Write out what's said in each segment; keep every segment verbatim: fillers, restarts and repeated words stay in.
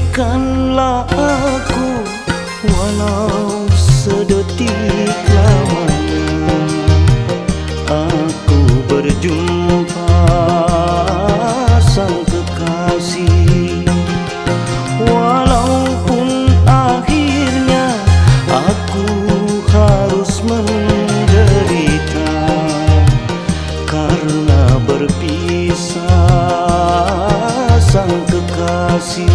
Izinkanlah aku walau sedetik lamanya aku berjumpa sang kekasih. Walaupun akhirnya aku harus menderita karena berpisah sang kekasih.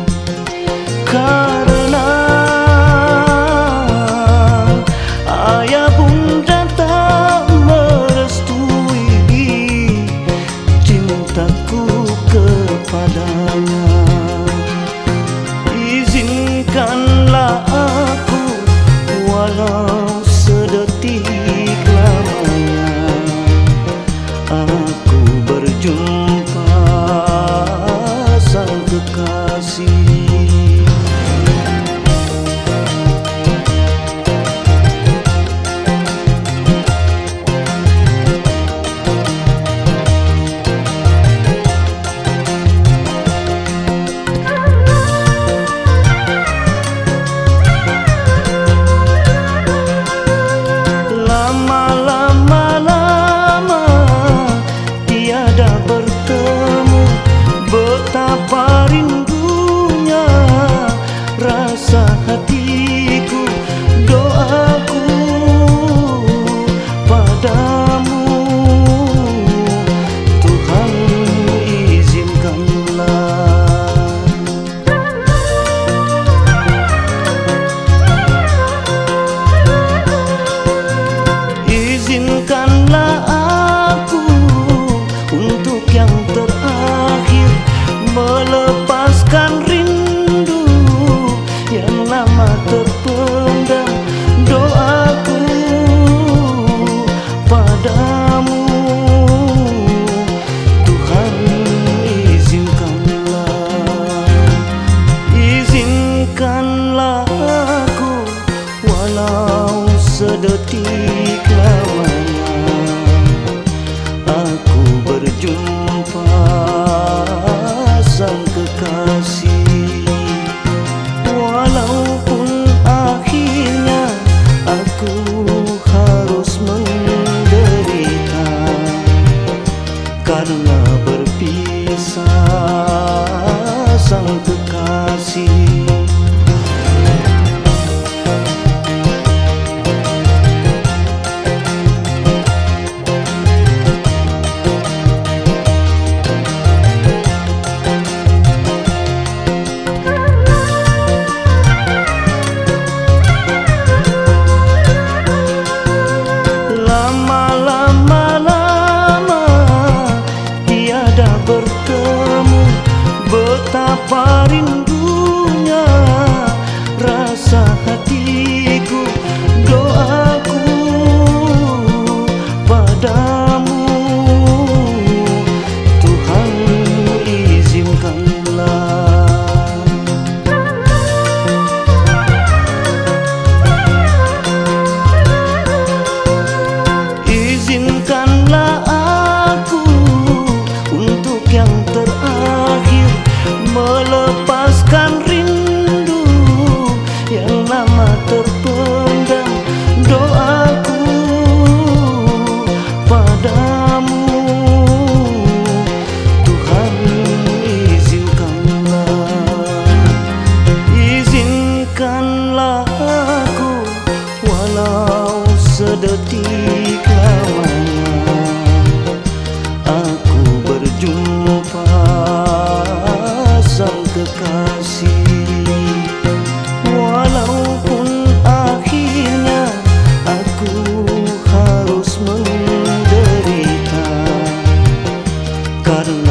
Karena ayah bunda tak merestui cintaku kepadanya, izinkanlah aku walau sedetik lamanya aku berjumpa sang kekasih. Betapa rindunya rasa hatiku, doaku padamu Tuhan, izinkanlah. Izinkanlah aku untuk yang terakhir melepaskan rindu yang lama terpendam, doaku padamu Tuhan, izinkanlah. Izinkanlah aku walau sedetik lamanya aku berjumpa sang kekasih. Walaupun akhirnya aku harus menderita karena berpisah sang kekasih. Bertemu betapa rindunya rasa hatiku, doaku padamu Tuhan, izinkanlah. Izinkanlah aku untuk yang terakhir melepaskan rindu yang lama terpendam, doaku padamu Tuhan, izinkanlah. Izinkanlah aku walau sedetik lamanya aku berjumpa sang kekasih. Walaupun akhirnya aku harus menderita karena